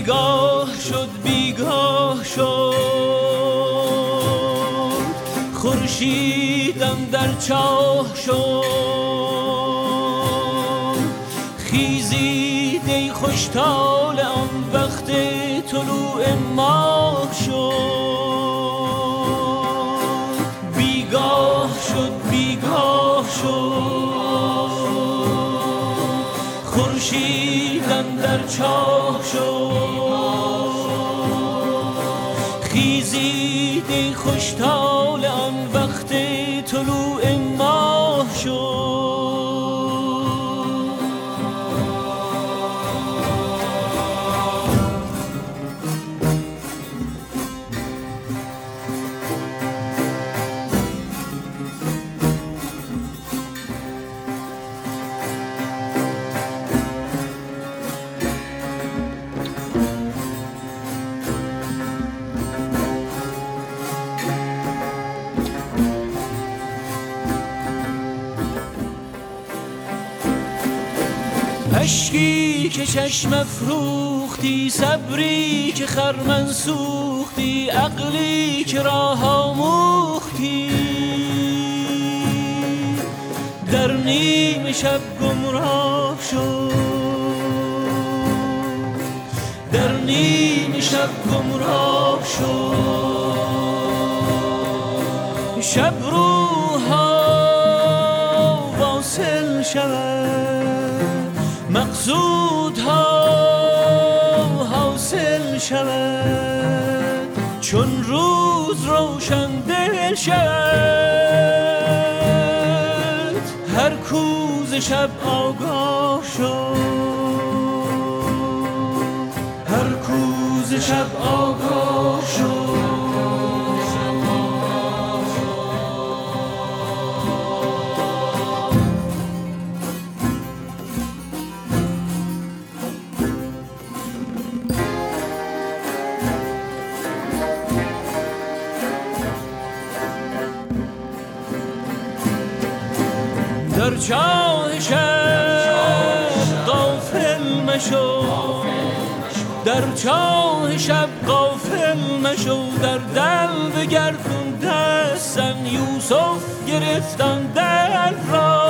بیگاه شد بیگاه شد خورشیدم در چاه شد خیزید ای خوشحال آن وقت طلوع ماه شد بیگاه شد بیگاه شد خورشیدم در چاه شد خیزید ای خوشحال آن وقت طلوع ماه شد اشکی که چشم افروختی صبری که خرمن سوختی عقلی که راه آموختی در نیم شب گمراه شد در نیم شب گمراه شد شب روها واصل شود مقصودها حاصل شود چون روز روشن دل شد هر کوز شب آگاه شد هر کوز شب آگاه شد در چاه شب غافل مشو در چاه شب غافل مشو در دل بگردون دستن یوسف گرفتن در را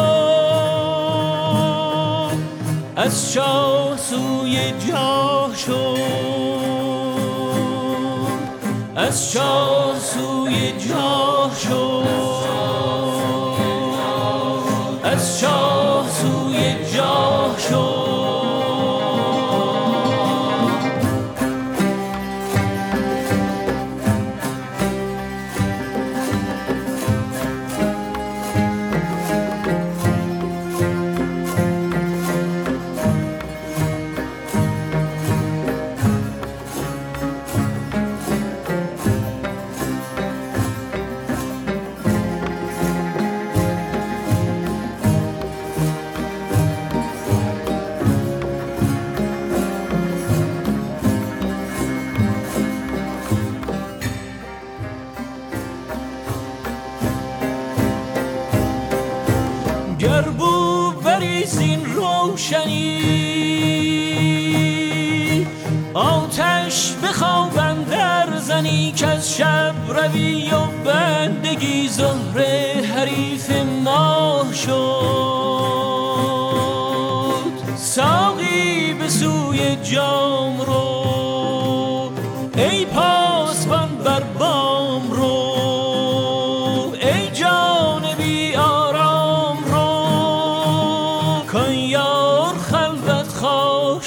از چاه سوی جاه شو از چاه سوی جاه شو از چاه سوی جاه شد گر بو بریزین روشنی آتش بخوابن در زنی که از شب روی و بندگی زهره حریف ماه شد ساقی به سوی جام رو ای پاسبان بر بام رو ای جان بی آرام رو کان یار خلوت خواه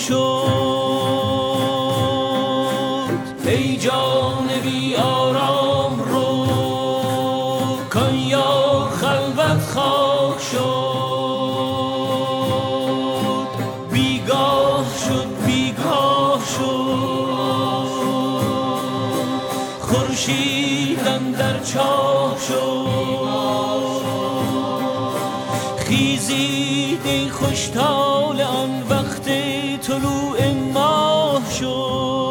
شد ای جان بی آرام رو کان یار خلوت خواه شد بیگاه شد بیگاه شد خورشیدم در چاه شد خیزید ای خوشحال آن وقت طلوع ماه شد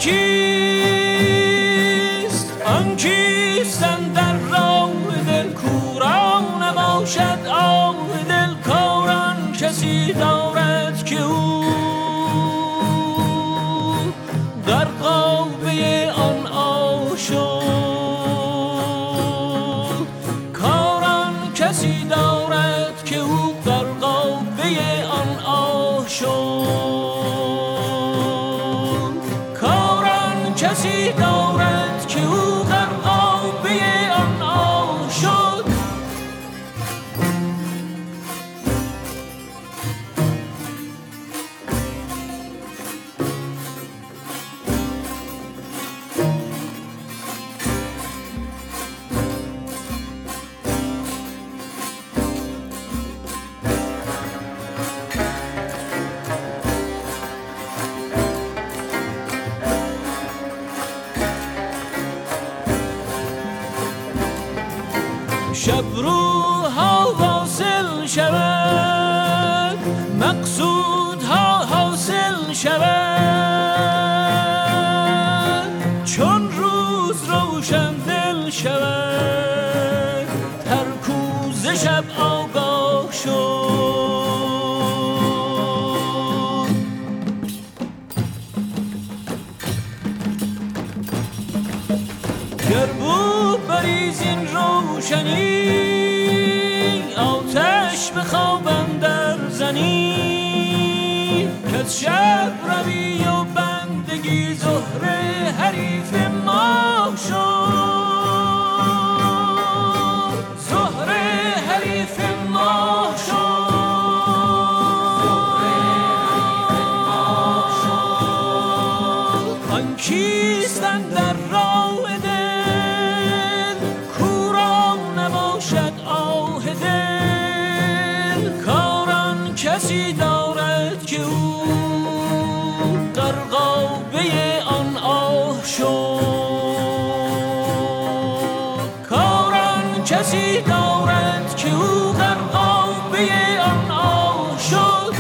آن کیست اندر راه دل کورا نباشد آه دل کاران کسی دارد که او در قابه آن آه شد کاران کسی دارد که او در قابه آن آه شد کاران کسی دارد که او در قابه آن آه شد شب روها واصل شود مقصودها حاصل شود چون روز روشن دل شود ترکوز شب آگاه شد گر بود بریز این روشنی آتش به خواب اندر زنی کز شب روی و بندگی زهره حریف ماه شد زهره حریف ماه شد آن کیست اندر راه دل کورا نباشد آه دل کاران کسی دارد که او در قابه آن آه شد کاران کسی دارد که او در قابه آن آه شد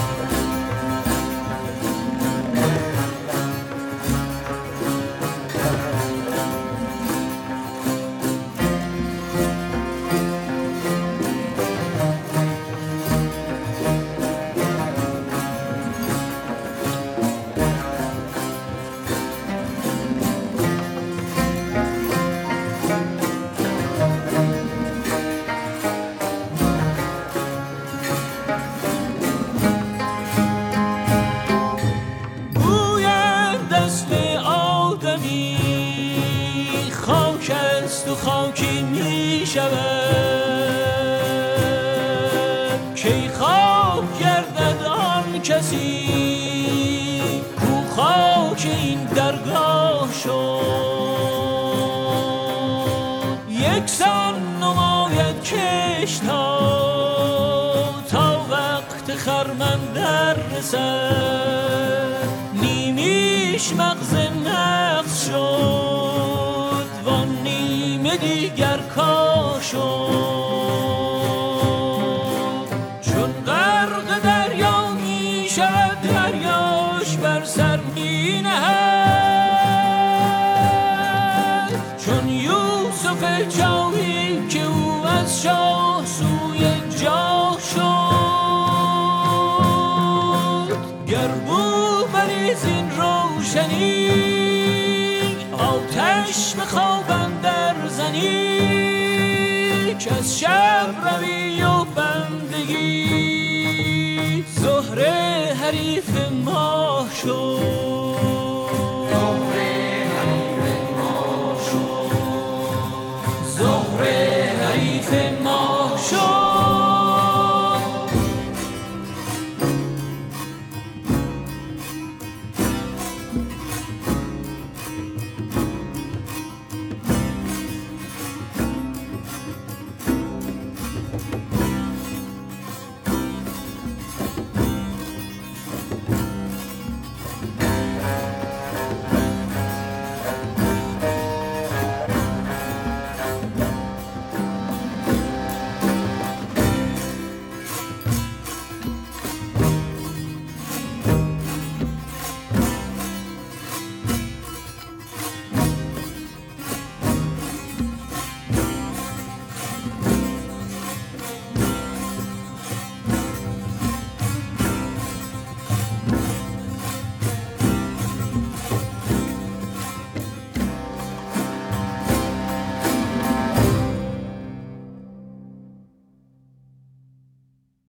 خاک است و خاکی می شود کی خاک گردد آن کسی کو خاک این درگاه شد یکسان نماید کشت تا وقت خرمن در رسد نیمیش مغز نفس شد وان نیمه دیگر کاه شد چون غرق دریا می شود دریاش بر سر می نهد چون یوسف جاوی که او از شاه سوی جاه شد گر بو بریز این روشنی آتش به خواب اندر زنی کز شب روی و بندگی زهره حریف ماه شد